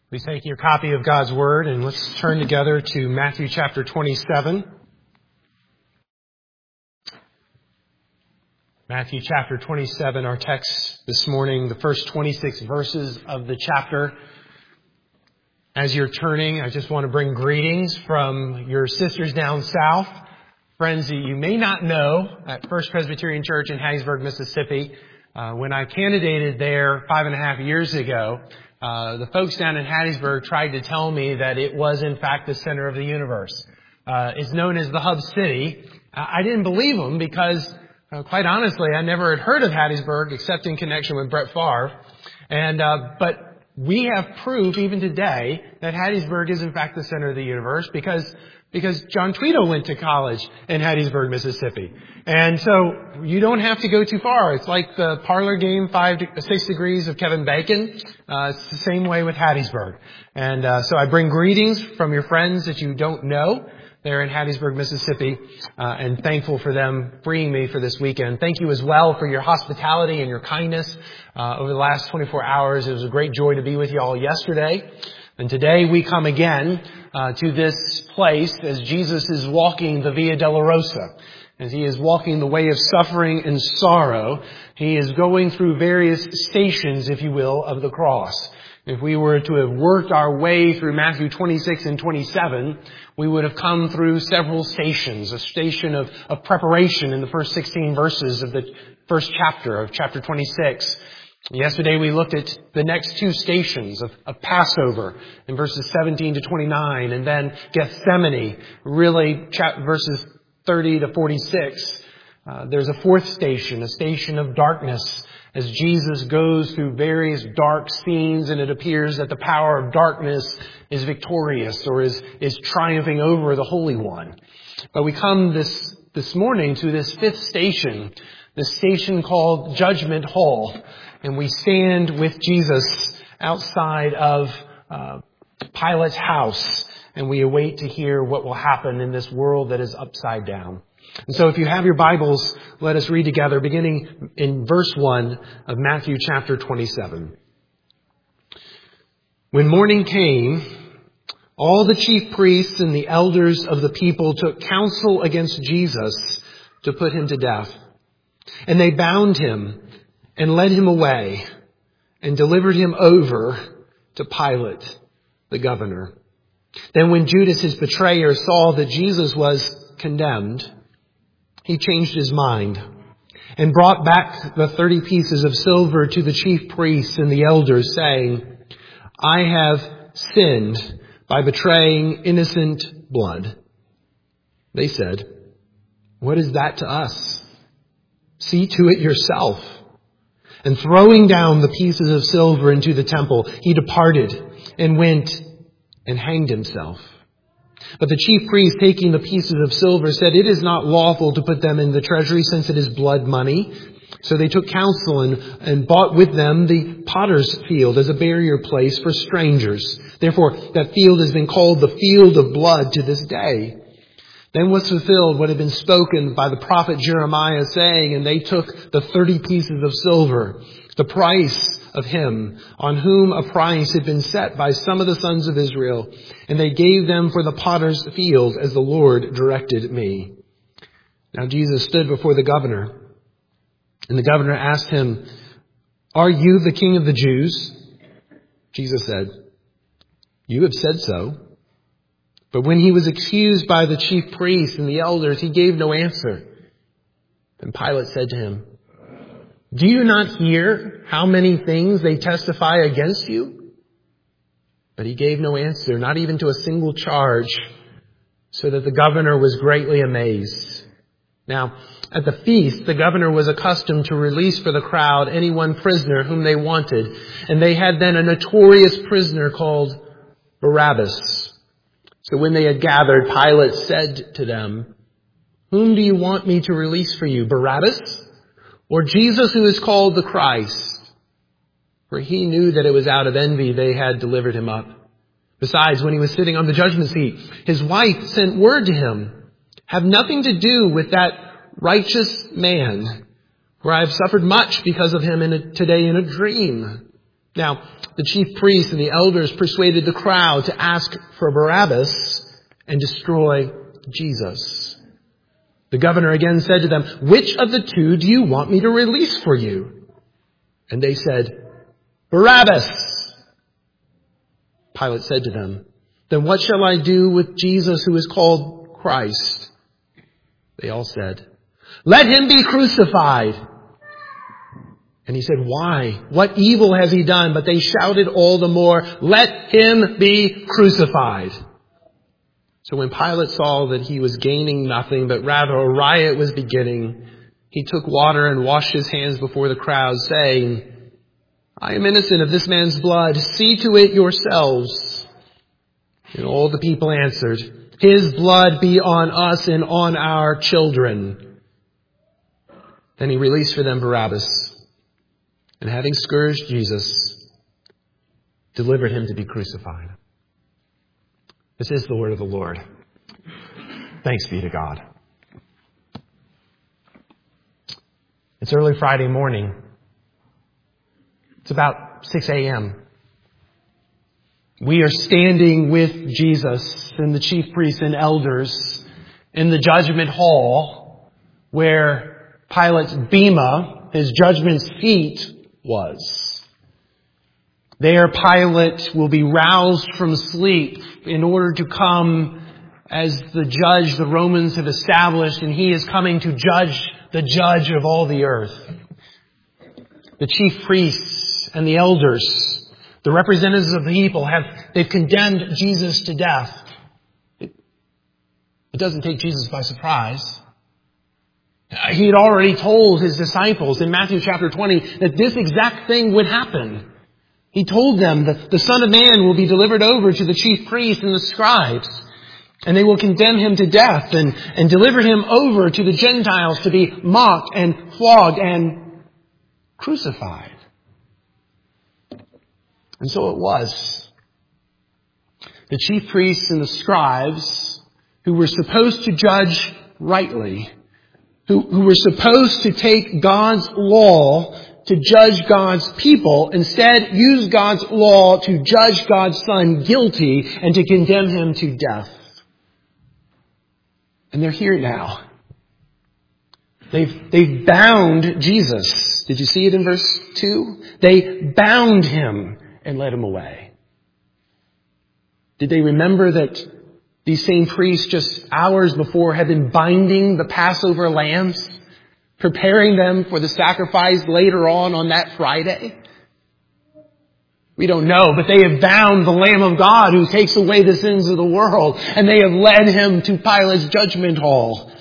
Please take your copy of God's Word and let's turn together to Matthew chapter 27. Matthew chapter 27, our text this morning, the first 26 verses of the chapter. As you're turning, I just want to bring greetings from your sisters down south, friends that you may not know at First Presbyterian Church in Hattiesburg, Mississippi. When I candidated there 5.5 years ago, the folks down in Hattiesburg tried to tell me that it was in fact the center of the universe. It's known as the Hub City. I didn't believe them because, quite honestly, I never had heard of Hattiesburg except in connection with Brett Favre. But we have proof even today that Hattiesburg is in fact the center of the universe because John Tweedo went to college in Hattiesburg, Mississippi. And so you don't have to go too far. It's like the parlor game 6 Degrees of Kevin Bacon. It's the same way with Hattiesburg. And so I bring greetings from your friends that you don't know there in Hattiesburg, Mississippi, and thankful for them freeing me for this weekend. Thank you as well for your hospitality and your kindness over the last 24 hours. It was a great joy to be with you all yesterday. And today we come again to this place as Jesus is walking the Via Dolorosa. As he is walking the way of suffering and sorrow, he is going through various stations, if you will, of the cross. If we were to have worked our way through Matthew 26 and 27, we would have come through several stations. A station of preparation in the first 16 verses of the first chapter of chapter 26. Yesterday we looked at the next two stations of Passover in verses 17 to 29, and then Gethsemane, really verses 30 to 46. There's a fourth station, a station of darkness, as Jesus goes through various dark scenes, and it appears that the power of darkness is victorious or is triumphing over the Holy One. But we come this morning to this fifth station, the station called Judgment Hall. And we stand with Jesus outside of Pilate's house, and we await to hear what will happen in this world that is upside down. And so if you have your Bibles, let us read together, beginning in verse 1 of Matthew chapter 27. When morning came, all the chief priests and the elders of the people took counsel against Jesus to put him to death. And they bound him and led him away and delivered him over to Pilate, the governor. Then when Judas, his betrayer, saw that Jesus was condemned, he changed his mind and brought back the 30 pieces of silver to the chief priests and the elders, saying, I have sinned by betraying innocent blood. They said, what is that to us? See to it yourself. And throwing down the pieces of silver into the temple, he departed and went and hanged himself. But the chief priest, taking the pieces of silver, said, it is not lawful to put them in the treasury, since it is blood money. So they took counsel and bought with them the potter's field as a burial place for strangers. Therefore, that field has been called the field of blood to this day. Then was fulfilled what had been spoken by the prophet Jeremiah, saying, and they took the 30 pieces of silver, the price of him on whom a price had been set by some of the sons of Israel, and they gave them for the potter's field as the Lord directed me. Now Jesus stood before the governor, and the governor asked him, are you the king of the Jews? Jesus said, you have said so. But when he was accused by the chief priests and the elders, he gave no answer. Then Pilate said to him, do you not hear how many things they testify against you? But he gave no answer, not even to a single charge, so that the governor was greatly amazed. Now, at the feast, the governor was accustomed to release for the crowd any one prisoner whom they wanted, and they had then a notorious prisoner called Barabbas. So when they had gathered, Pilate said to them, whom do you want me to release for you, Barabbas or Jesus, who is called the Christ? For he knew that it was out of envy they had delivered him up. Besides, when he was sitting on the judgment seat, his wife sent word to him, have nothing to do with that righteous man, for I have suffered much because of him today in a dream. Now, the chief priests and the elders persuaded the crowd to ask for Barabbas and destroy Jesus. The governor again said to them, "Which of the two do you want me to release for you?" And they said, "Barabbas." Pilate said to them, "Then what shall I do with Jesus who is called Christ?" They all said, "Let him be crucified." And he said, "Why? What evil has he done?" But they shouted all the more, "Let him be crucified." So when Pilate saw that he was gaining nothing, but rather a riot was beginning, he took water and washed his hands before the crowd, saying, "I am innocent of this man's blood. See to it yourselves." And all the people answered, "His blood be on us and on our children." Then he released for them Barabbas, and having scourged Jesus, delivered him to be crucified. This is the word of the Lord. Thanks be to God. It's early Friday morning. It's about 6 a.m. We are standing with Jesus and the chief priests and elders in the judgment hall where Pilate's bema, his judgment seat, was. There Pilate will be roused from sleep in order to come as the judge the Romans have established, and he is coming to judge the judge of all the earth. The chief priests and the elders, the representatives of the people, they've condemned Jesus to death. It doesn't take Jesus by surprise. He had already told his disciples in Matthew chapter 20 that this exact thing would happen. He told them that the Son of Man will be delivered over to the chief priests and the scribes, and they will condemn him to death and deliver him over to the Gentiles to be mocked and flogged and crucified. And so it was. The chief priests and the scribes, who were supposed to judge rightly, who were supposed to take God's law to judge God's people, instead use God's law to judge God's Son guilty and to condemn him to death. And they're here now. They've bound Jesus. Did you see it in verse 2? They bound him and led him away. Did they remember that these same priests just hours before had been binding the Passover lambs, preparing them for the sacrifice later on that Friday? We don't know, but they have bound the Lamb of God who takes away the sins of the world, and they have led him to Pilate's judgment hall.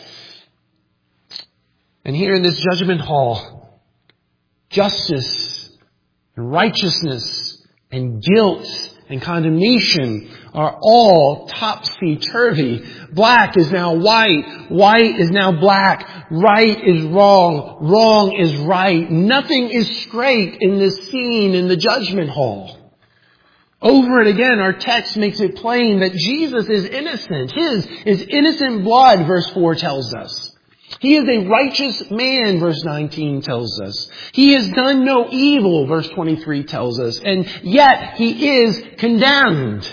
And here in this judgment hall, justice and righteousness and guilt and condemnation are all topsy-turvy. Black is now white. White is now black. Right is wrong. Wrong is right. Nothing is straight in this scene in the judgment hall. Over and again, our text makes it plain that Jesus is innocent. His is innocent blood, verse 4 tells us. He is a righteous man, verse 19 tells us. He has done no evil, verse 23 tells us. And yet he is condemned.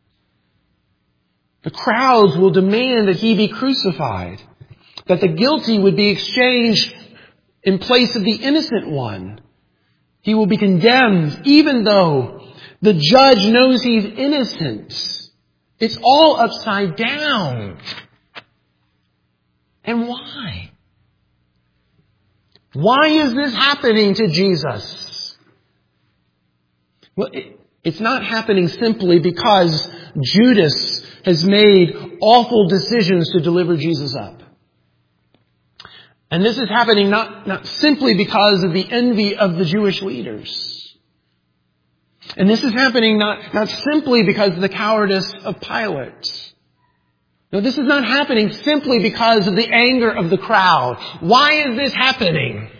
The crowds will demand that he be crucified, that the guilty would be exchanged in place of the innocent one. He will be condemned even though the judge knows he's innocent. It's all upside down. And why? Why is this happening to Jesus? Well, it's not happening simply because Judas has made awful decisions to deliver Jesus up. And this is happening not simply because of the envy of the Jewish leaders. And this is happening not simply because of the cowardice of Pilate. No, this is not happening simply because of the anger of the crowd. Why is this happening?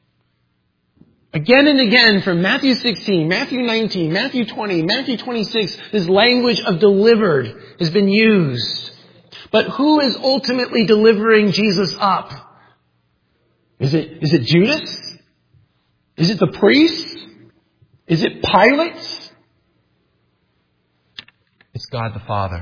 Again and again from Matthew 16, Matthew 19, Matthew 20, Matthew 26, this language of delivered has been used. But who is ultimately delivering Jesus up? Is it Judas? Is it the priests? Is it Pilate? It's God the Father.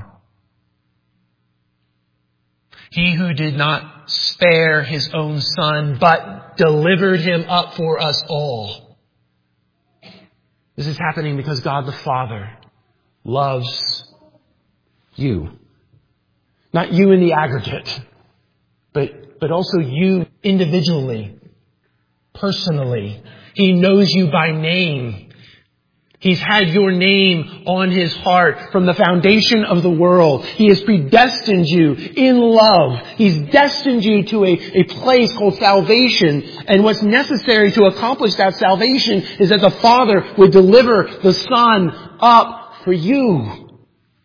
He who did not spare his own Son, but delivered him up for us all. This is happening because God the Father loves you. Not you in the aggregate, but also you individually, personally. He knows you by name. He's had your name on His heart from the foundation of the world. He has predestined you in love. He's destined you to a place called salvation. And what's necessary to accomplish that salvation is that the Father would deliver the Son up for you.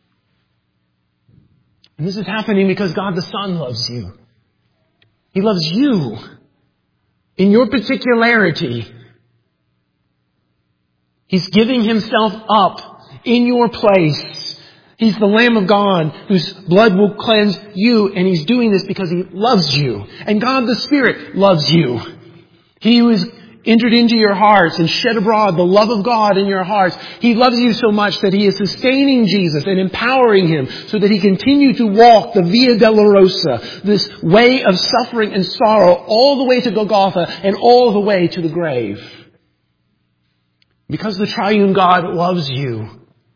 And this is happening because God the Son loves you. He loves you in your particularity. He's giving Himself up in your place. He's the Lamb of God whose blood will cleanse you. And He's doing this because He loves you. And God the Spirit loves you. He who has entered into your hearts and shed abroad the love of God in your hearts. He loves you so much that He is sustaining Jesus and empowering Him so that He continue to walk the Via Dolorosa, this way of suffering and sorrow, all the way to Golgotha and all the way to the grave. Because the triune God loves you,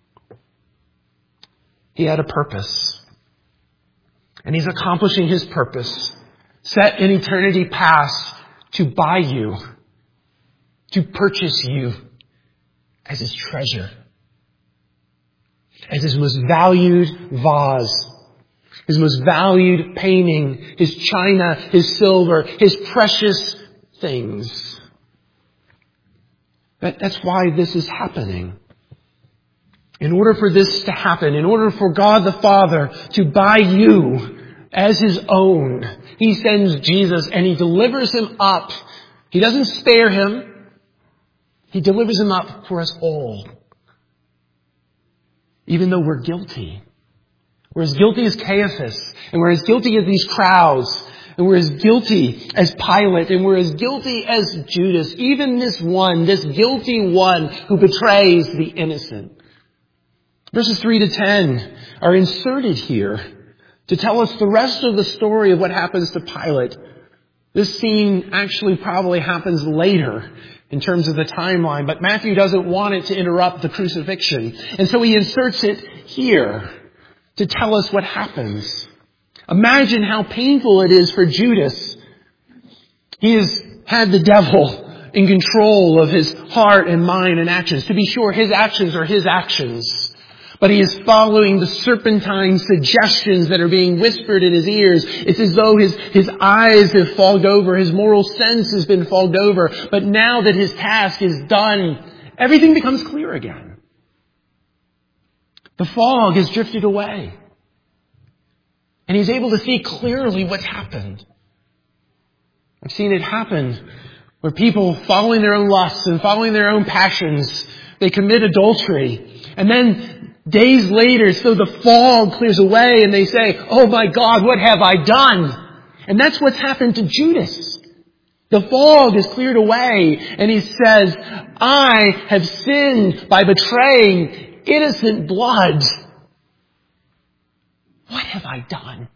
He had a purpose. And He's accomplishing His purpose, set in eternity past, to buy you, to purchase you as His treasure, as His most valued vase, His most valued painting, His china, His silver, His precious things. That's why this is happening. In order for this to happen, in order for God the Father to buy you as His own, He sends Jesus and He delivers Him up. He doesn't spare Him. He delivers Him up for us all. Even though we're guilty. We're as guilty as Caiaphas. And we're as guilty as these crowds. And we're as guilty as Pilate. And we're as guilty as Judas. Even this guilty one who betrays the innocent. Verses 3 to 10 are inserted here to tell us the rest of the story of what happens to Pilate. This scene actually probably happens later in terms of the timeline, but Matthew doesn't want it to interrupt the crucifixion. And so he inserts it here to tell us what happens. Imagine how painful it is for Judas. He has had the devil in control of his heart and mind and actions. To be sure, his actions are his actions. But he is following the serpentine suggestions that are being whispered in his ears. It's as though his eyes have fogged over. His moral sense has been fogged over. But now that his task is done, everything becomes clear again. The fog has drifted away. And he's able to see clearly what's happened. I've seen it happen where people, following their own lusts and following their own passions, they commit adultery. And then days later, so the fog clears away and they say, "Oh my God, what have I done?" And that's what's happened to Judas. The fog is cleared away and he says, "I have sinned by betraying innocent blood. What have I done?"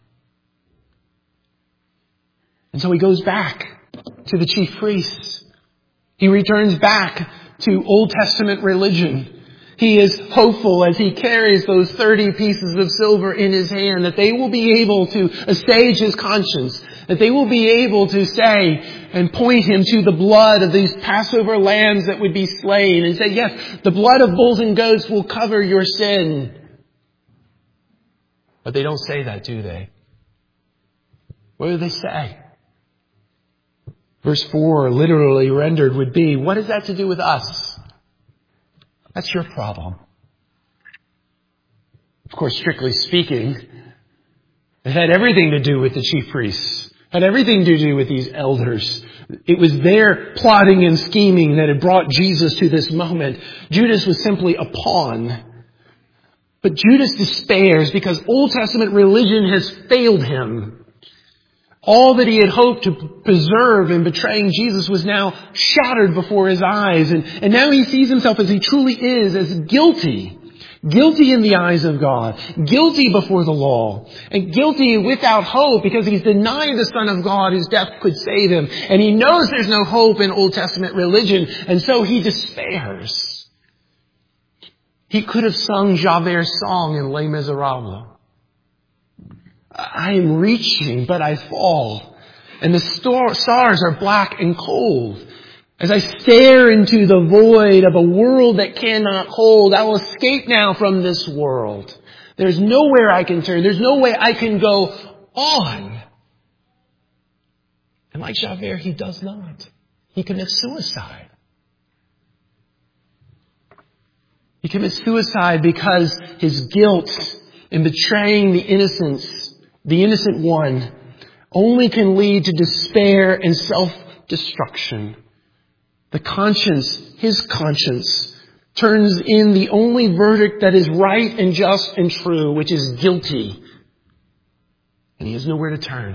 And so he goes back to the chief priests. He returns back to Old Testament religion. He is hopeful as he carries those 30 pieces of silver in his hand that they will be able to assuage his conscience, that they will be able to say and point him to the blood of these Passover lambs that would be slain and say, "Yes, the blood of bulls and goats will cover your sin." But they don't say that, do they? What do they say? Verse 4, literally rendered, would be, what has that to do with us? That's your problem. Of course, strictly speaking, it had everything to do with the chief priests. It had everything to do with these elders. It was their plotting and scheming that had brought Jesus to this moment. Judas was simply a pawn. But Judas despairs because Old Testament religion has failed him. All that he had hoped to preserve in betraying Jesus was now shattered before his eyes. And now he sees himself as he truly is, as guilty. Guilty in the eyes of God. Guilty before the law. And guilty without hope because he's denied the Son of God whose death could save him. And he knows there's no hope in Old Testament religion. And so he despairs. He could have sung Javert's song in Les Miserables. I am reaching, but I fall. And the stars are black and cold. As I stare into the void of a world that cannot hold, I will escape now from this world. There's nowhere I can turn. There's no way I can go on. And like Javert, he does not. He commits suicide. He commits suicide because his guilt in betraying the innocent one, only can lead to despair and self-destruction. The conscience, his conscience, turns in the only verdict that is right and just and true, which is guilty. And he has nowhere to turn.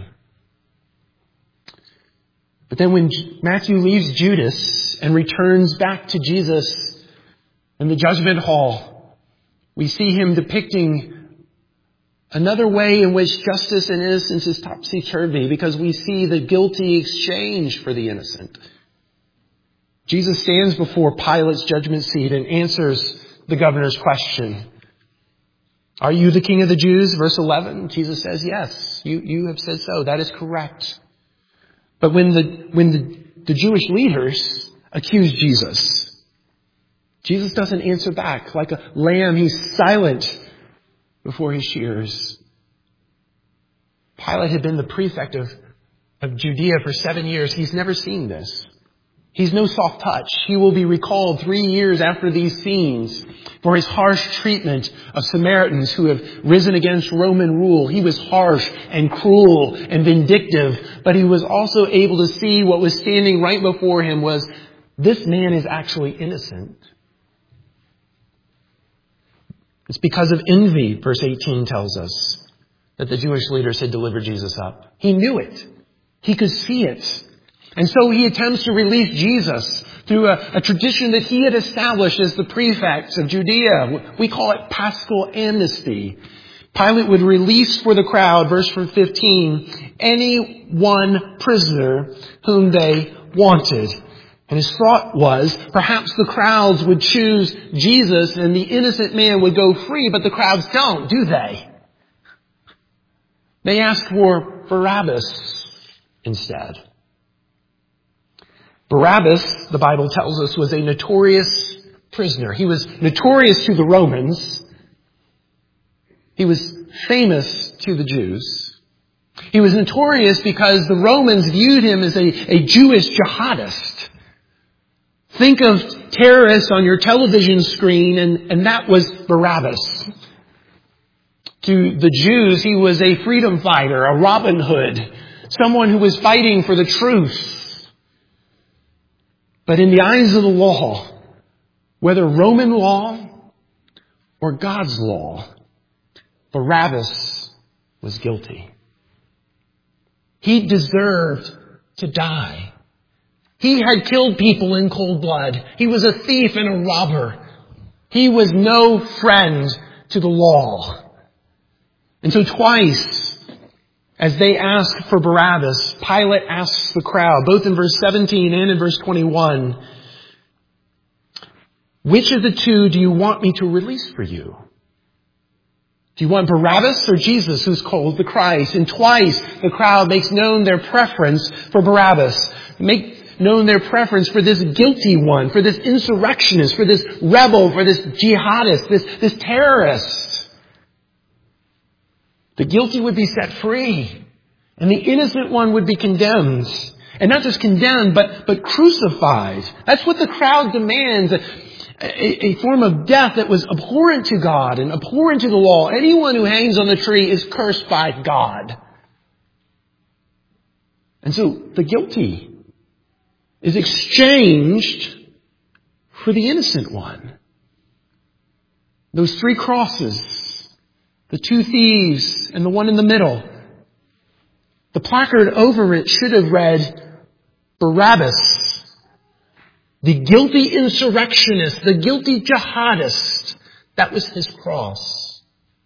But then when Matthew leaves Judas and returns back to Jesus in the judgment hall, we see him depicting another way in which justice and innocence is topsy-turvy, because we see the guilty exchanged for the innocent. Jesus stands before Pilate's judgment seat and answers the governor's question. Are you the king of the Jews? Verse 11. Jesus says, yes, you have said so. That is correct. But when the Jewish leaders accuse Jesus, Jesus doesn't answer back. Like a lamb, he's silent before he shears. Pilate had been the prefect of Judea for 7 years. He's never seen this. He's no soft touch. He will be recalled 3 years after these scenes for his harsh treatment of Samaritans who have risen against Roman rule. He was harsh and cruel and vindictive, but he was also able to see what was standing right before him was, this man is actually innocent. It's because of envy, verse 18 tells us, that the Jewish leaders had delivered Jesus up. He knew it. He could see it. And so he attempts to release Jesus through a tradition that he had established as the prefect of Judea. We call it Paschal amnesty. Pilate would release for the crowd, verse 15, any one prisoner whom they wanted. And his thought was, perhaps the crowds would choose Jesus and the innocent man would go free, but the crowds don't, do they? They ask for Barabbas instead. Barabbas, the Bible tells us, was a notorious prisoner. He was notorious to the Romans. He was famous to the Jews. He was notorious because the Romans viewed him as a Jewish jihadist. Think of terrorists on your television screen, and that was Barabbas. To the Jews, he was a freedom fighter, a Robin Hood, someone who was fighting for the truth. But in the eyes of the law, whether Roman law or God's law, Barabbas was guilty. He deserved to die. He had killed people in cold blood. He was a thief and a robber. He was no friend to the law. And so twice, as they ask for Barabbas, Pilate asks the crowd, both in verse 17 and in verse 21, which of the two do you want me to release for you? Do you want Barabbas or Jesus, who's called the Christ? And twice the crowd makes known their preference for Barabbas. Make known their preference for this guilty one, for this insurrectionist, for this rebel, for this jihadist, this terrorist. The guilty would be set free, and the innocent one would be condemned. And not just condemned, but crucified. That's what the crowd demands. A form of death that was abhorrent to God and abhorrent to the law. Anyone who hangs on the tree is cursed by God. And so the guilty is exchanged for the innocent one. Those 3 crosses, the 2 thieves and the one in the middle, The placard over it should have read, Barabbas, the guilty insurrectionist, the guilty jihadist. That was his cross.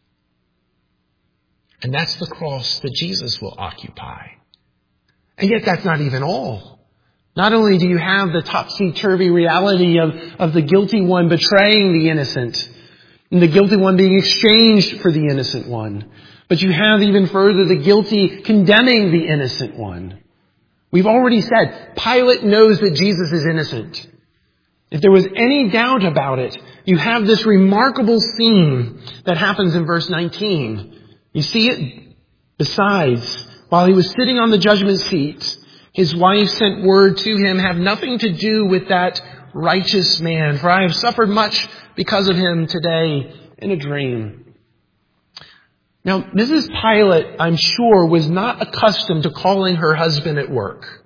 And that's the cross that Jesus will occupy. And yet that's not even all. Not only do you have the topsy-turvy reality of the guilty one betraying the innocent, and the guilty one being exchanged for the innocent one, but you have even further the guilty condemning the innocent one. We've already said, Pilate knows that Jesus is innocent. If there was any doubt about it, you have this remarkable scene that happens in verse 19. You see it? Besides, while he was sitting on the judgment seat, his wife sent word to him, have nothing to do with that righteous man, for I have suffered much because of him today in a dream. Now, Mrs. Pilate, I'm sure, was not accustomed to calling her husband at work.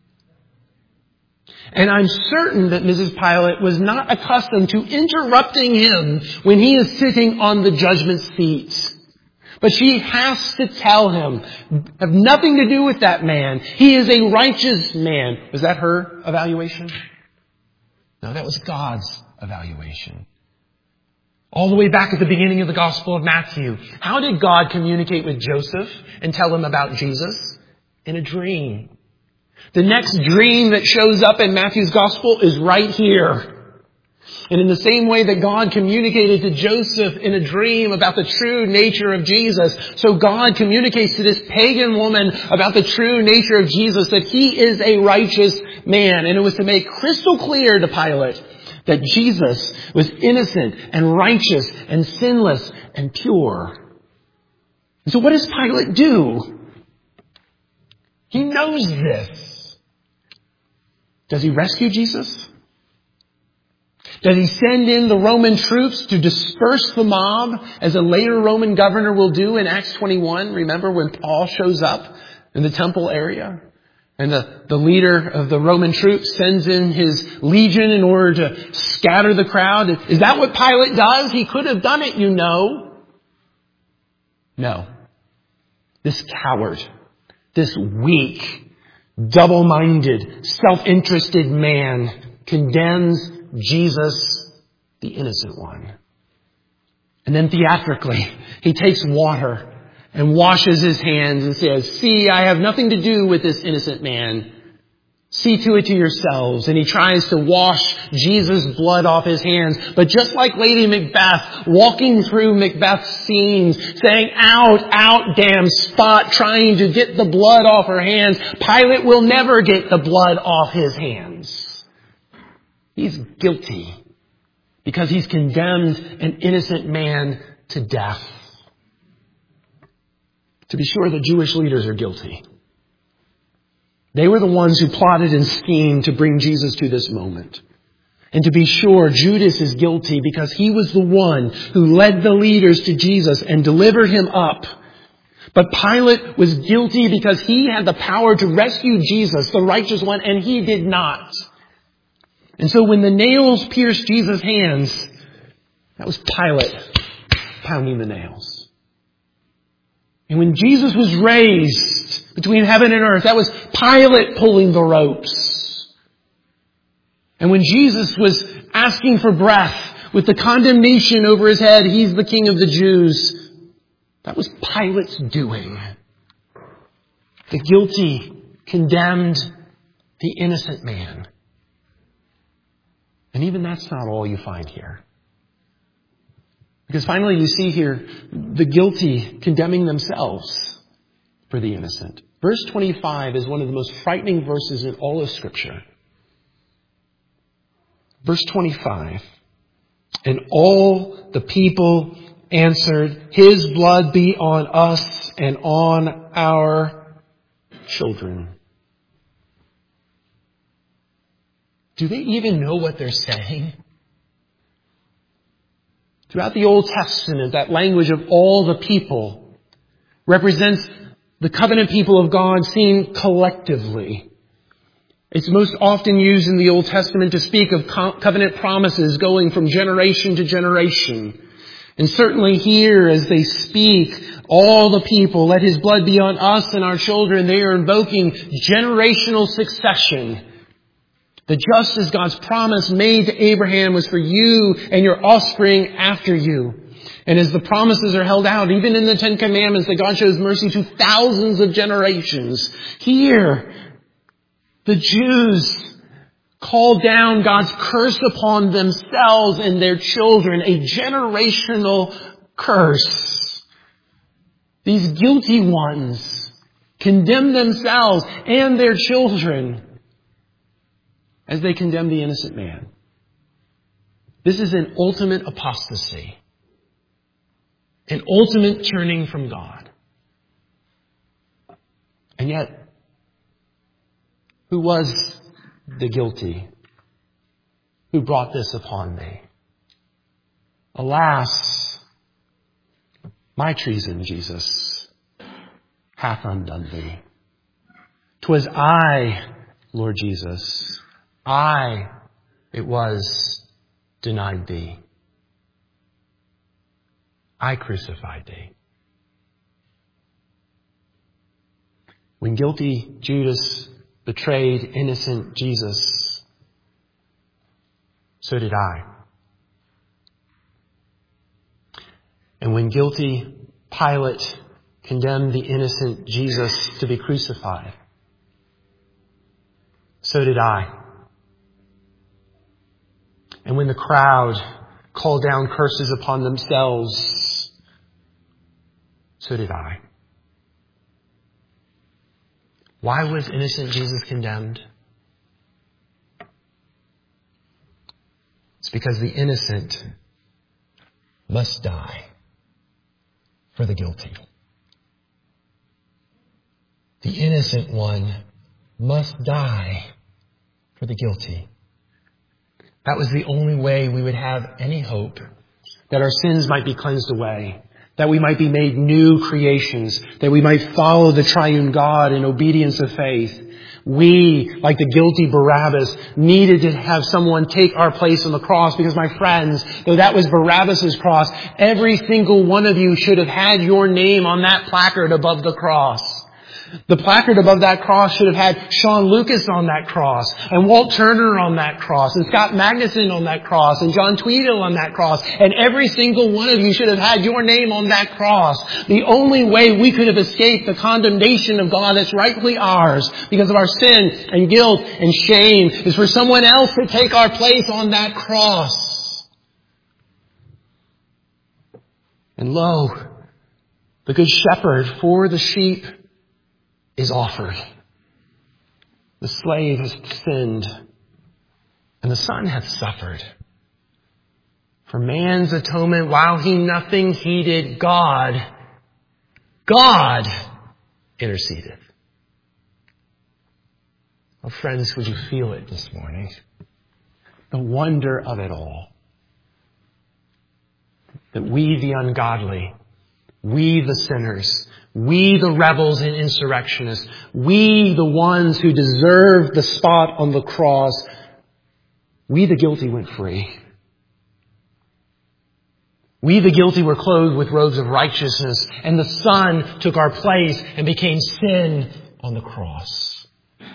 And I'm certain that Mrs. Pilate was not accustomed to interrupting him when he is sitting on the judgment seat. But she has to tell him, have nothing to do with that man. He is a righteous man. Was that her evaluation? No, that was God's evaluation. All the way back at the beginning of the Gospel of Matthew, how did God communicate with Joseph and tell him about Jesus? In a dream. The next dream that shows up in Matthew's Gospel is right here. And in the same way that God communicated to Joseph in a dream about the true nature of Jesus, so God communicates to this pagan woman about the true nature of Jesus, that he is a righteous man. And it was to make crystal clear to Pilate that Jesus was innocent and righteous and sinless and pure. And so what does Pilate do? He knows this. Does he rescue Jesus? Does he send in the Roman troops to disperse the mob, as a later Roman governor will do in Acts 21? Remember when Paul shows up in the temple area? And the leader of the Roman troops sends in his legion in order to scatter the crowd. Is that what Pilate does? He could have done it, you know. No. This coward, this weak, double-minded, self-interested man condemns Jesus, the innocent one. And then theatrically, he takes water and washes his hands and says, see, I have nothing to do with this innocent man. See to it to yourselves. And he tries to wash Jesus' blood off his hands. But just like Lady Macbeth, walking through Macbeth's scenes, saying, out, damn spot, trying to get the blood off her hands, Pilate will never get the blood off his hands. He's guilty because he's condemned an innocent man to death. To be sure, the Jewish leaders are guilty. They were the ones who plotted and schemed to bring Jesus to this moment. And to be sure, Judas is guilty because he was the one who led the leaders to Jesus and delivered him up. But Pilate was guilty because he had the power to rescue Jesus, the righteous one, and he did not. And so when the nails pierced Jesus' hands, that was Pilate pounding the nails. And when Jesus was raised between heaven and earth, that was Pilate pulling the ropes. And when Jesus was asking for breath with the condemnation over his head, he's the King of the Jews, that was Pilate's doing. The guilty condemned the innocent man. And even that's not all you find here. Because finally you see here the guilty condemning themselves for the innocent. Verse 25 is one of the most frightening verses in all of Scripture. Verse 25. And all the people answered, his blood be on us and on our children. Do they even know what they're saying? Throughout the Old Testament, that language of all the people represents the covenant people of God seen collectively. It's most often used in the Old Testament to speak of covenant promises going from generation to generation. And certainly here, as they speak, all the people, let his blood be on us and our children, they are invoking generational succession. That just as God's promise made to Abraham was for you and your offspring after you. And as the promises are held out, even in the Ten Commandments, that God shows mercy to thousands of generations. Here, the Jews call down God's curse upon themselves and their children, a generational curse. These guilty ones condemn themselves and their children as they condemn the innocent man. This is an ultimate apostasy. An ultimate turning from God. And yet, who was the guilty who brought this upon me? Alas, my treason, Jesus, hath undone thee. 'Twas I, Lord Jesus, it was, denied thee. I crucified thee. When guilty Judas betrayed innocent Jesus, so did I. And when guilty Pilate condemned the innocent Jesus to be crucified, so did I. And when the crowd called down curses upon themselves, so did I. Why was innocent Jesus condemned? It's because the innocent must die for the guilty. The innocent one must die for the guilty. That was the only way we would have any hope that our sins might be cleansed away, that we might be made new creations, that we might follow the triune God in obedience of faith. We, like the guilty Barabbas, needed to have someone take our place on the cross because, my friends, though that was Barabbas' cross, every single one of you should have had your name on that placard above the cross. The placard above that cross should have had Sean Lucas on that cross, and Walt Turner on that cross, and Scott Magnuson on that cross, and John Tweedle on that cross, and every single one of you should have had your name on that cross. The only way we could have escaped the condemnation of God that's rightfully ours because of our sin and guilt and shame is for someone else to take our place on that cross. And lo, the good shepherd for the sheep is offered. The slave has sinned, and the son hath suffered. For man's atonement, while he nothing heeded, God interceded. Oh, friends, would you feel it this morning? The wonder of it all. That we, the ungodly, we, the sinners, we, the rebels and insurrectionists, we, the ones who deserve the spot on the cross, we, the guilty, went free. We, the guilty, were clothed with robes of righteousness, and the Son took our place and became sin on the cross.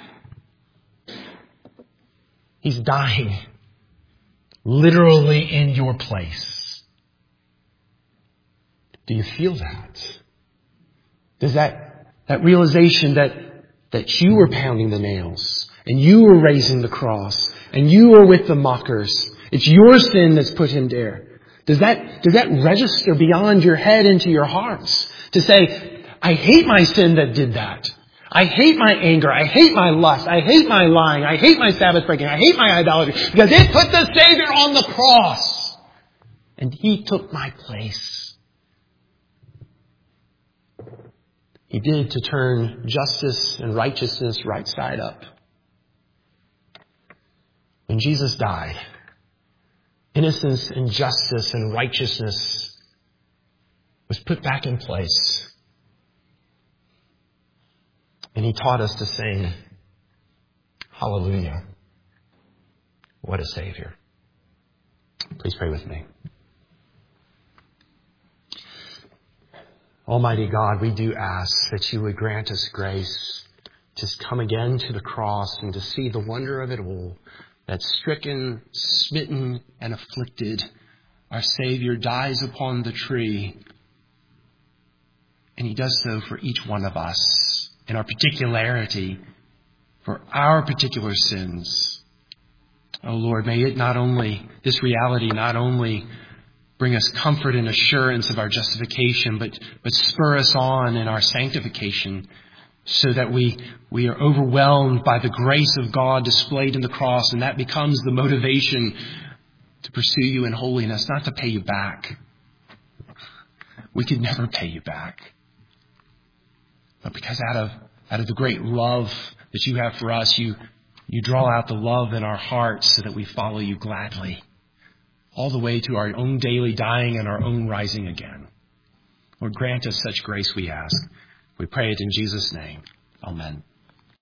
He's dying literally in your place. Do you feel that? Does that realization that you were pounding the nails and you were raising the cross and you were with the mockers, it's your sin that's put him there. Does that register beyond your head into your hearts to say, I hate my sin that did that. I hate my anger. I hate my lust. I hate my lying. I hate my Sabbath breaking. I hate my idolatry because it put the Savior on the cross and he took my place. He did to turn justice and righteousness right side up. When Jesus died, innocence and justice and righteousness was put back in place. And he taught us to sing, hallelujah. What a Savior. Please pray with me. Almighty God, we do ask that you would grant us grace to come again to the cross and to see the wonder of it all, that stricken, smitten, and afflicted, our Savior dies upon the tree. And he does so for each one of us in our particularity, for our particular sins. Oh Lord, may it this reality not only bring us comfort and assurance of our justification, but spur us on in our sanctification, so that we are overwhelmed by the grace of God displayed in the cross, and that becomes the motivation to pursue you in holiness, not to pay you back. We could never pay you back. But because out of the great love that you have for us, you draw out the love in our hearts so that we follow you gladly, all the way to our own daily dying and our own rising again. Lord, grant us such grace, we ask. We pray it in Jesus' name. Amen.